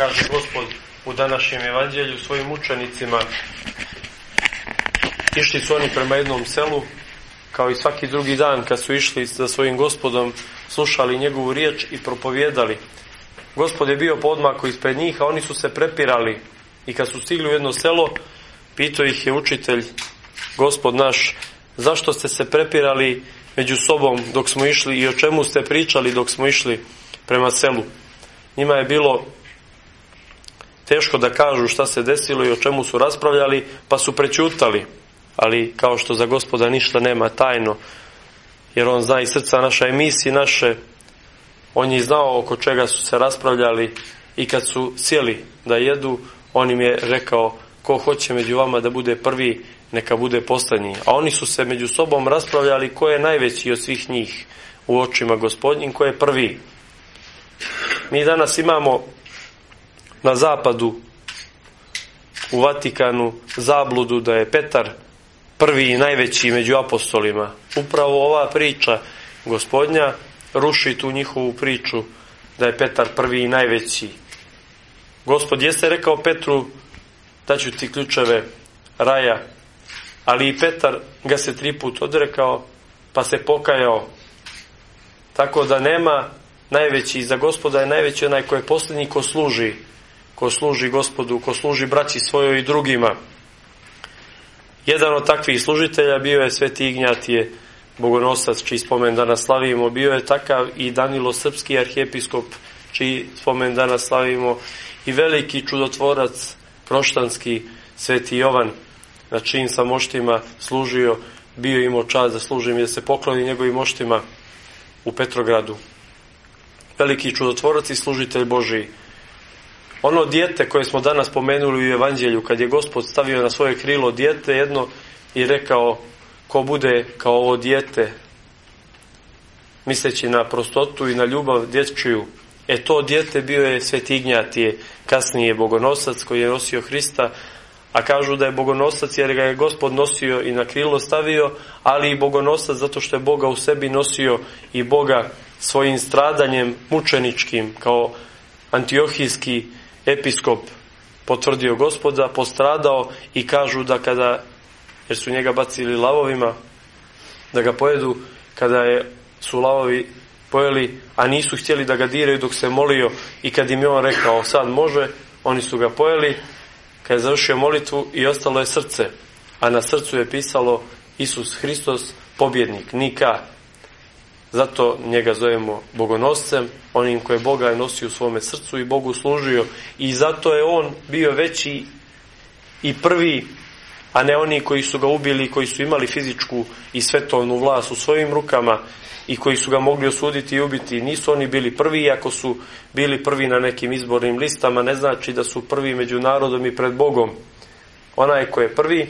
kaže Gospod u današnjem evanđelju svojim učenicima. Išli su oni prema jednom selu, kao i svaki drugi dan kad su išli za svojim Gospodom, slušali njegovu riječ i propovijedali. Gospod je bio poodmako ispred njih, a oni su se prepirali. I kad su stigli u jedno selo, pitao ih je učitelj, Gospod naš, zašto ste se prepirali među sobom dok smo išli i o čemu ste pričali dok smo išli prema selu? Njima je bilo teško da kažu šta se desilo i o čemu su raspravljali, pa su prećutali. Ali kao što za Gospoda ništa nema tajno, jer on zna i srca naša i misli naše, on je znao oko čega su se raspravljali i kad su sjeli da jedu, on im je rekao, ko hoće među vama da bude prvi, neka bude posljednji. A oni su se među sobom raspravljali ko je najveći od svih njih u očima Gospodnjim, ko je prvi. Mi danas imamo na zapadu, u Vatikanu, zabludu da je Petar prvi i najveći među apostolima. Upravo ova priča Gospodnja ruši tu njihovu priču da je Petar prvi i najveći. Gospod jeste rekao Petru, daću ti ključeve raja, ali i Petar ga se 3 puta odrekao, pa se pokajao. Tako da nema najveći, za Gospoda je najveći onaj ko je posljednji, ko služi Gospodu, ko služi braći svojoj i drugima. Jedan od takvih služitelja bio je Sveti Ignjatije Bogonosac, čiji spomen danas slavimo. Bio je takav i Danilo Srpski arhijepiskop, čiji spomen danas slavimo, i veliki čudotvorac proštanski Sveti Jovan, na čijim sam moštima služio, bio imao čast da služim i da se pokloni njegovim moštima u Petrogradu. Veliki čudotvorac i služitelj Božiji. Ono dijete koje smo danas spomenuli u evanđelju, kad je Gospod stavio na svoje krilo dijete jedno i rekao, ko bude kao ovo dijete, misleći na prostotu i na ljubav dječju, to dijete bio je Sveti Ignjatije, kasnije Bogonosac koji je nosio Hrista, a kažu da je Bogonosac jer ga je Gospod nosio i na krilo stavio, ali i Bogonosac zato što je Boga u sebi nosio i Boga svojim stradanjem mučeničkim, kao antiohijski episkop potvrdio Gospoda, postradao, i kažu da kada, jer su njega bacili lavovima da ga pojedu, kada su lavovi pojeli, a nisu htjeli da ga diraju dok se molio, i kad im je on rekao sad može, oni su ga pojeli. Kad je završio molitvu i ostalo je srce, a na srcu je pisalo Isus Hristos pobjednik, Nika. Zato njega zovemo Bogonoscem, onim koje Boga je nosio u svome srcu i Bogu služio, i zato je on bio veći i prvi, a ne oni koji su ga ubili, koji su imali fizičku i svetovnu vlast u svojim rukama i koji su ga mogli osuditi i ubiti. Nisu oni bili prvi, ako su bili prvi na nekim izbornim listama, ne znači da su prvi među narodom i pred Bogom. Onaj ko je prvi,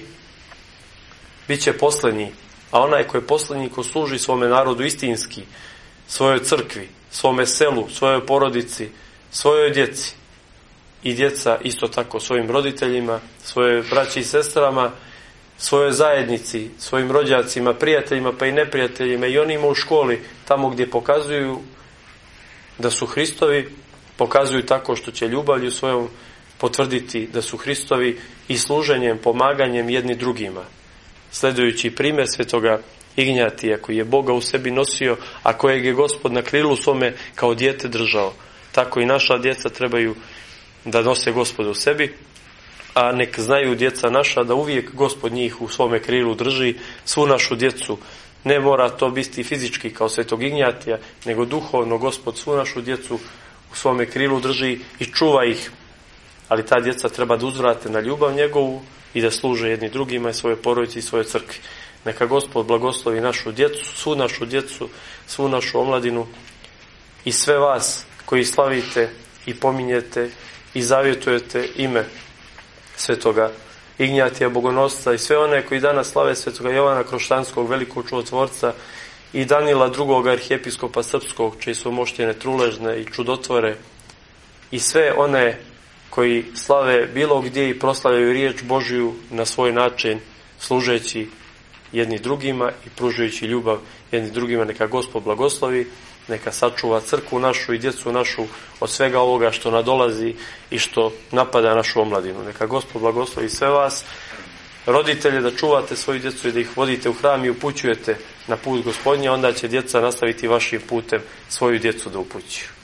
bit će posljednji, a onaj ko je posljednji, ko služi svome narodu istinski, svojoj crkvi, svome selu, svojoj porodici, svojoj djeci, i djeca isto tako svojim roditeljima, svojoj braći i sestrama, svojoj zajednici, svojim rođacima, prijateljima pa i neprijateljima, i onima u školi, tamo gdje pokazuju da su Hristovi, pokazuju tako što će ljubavlju svojom potvrditi da su Hristovi i služenjem, pomaganjem jedni drugima. Sledujući primjer Svetoga Ignjatija, koji je Boga u sebi nosio, a kojeg je Gospod na krilu svome kao dijete držao. Tako i naša djeca trebaju da nose Gospoda u sebi, a nek znaju djeca naša da uvijek Gospod njih u svome krilu drži, svu našu djecu. Ne mora to biti fizički kao Svetog Ignjatija, nego duhovno Gospod svu našu djecu u svome krilu drži i čuva ih. Ali ta djeca treba da uzvrate na ljubav njegovu i da služe jedni drugima i svoje porodici i svoje crkvi. Neka Gospod blagoslovi našu djecu, svu našu omladinu i sve vas koji slavite i pominjete i zavjetujete ime Svetoga Ignjatija Bogonosca, i sve one koji danas slave Svetoga Jovana Kroštanskog, velikog čudotvorca, i Danila drugog arhijepiskopa Srpskog, čiji su moštine truležne i čudotvore, i sve one koji slave bilo gdje i proslavljaju riječ Božju na svoj način, služeći jedni drugima i pružajući ljubav jedni drugima. Neka Gospod blagoslovi, neka sačuva crkvu našu i djecu našu od svega ovoga što nadolazi i što napada našu omladinu. Neka Gospod blagoslovi sve vas, roditelje, da čuvate svoju djecu i da ih vodite u hram i upućujete na put Gospodnja, onda će djeca nastaviti vašim putem svoju djecu da upućuju.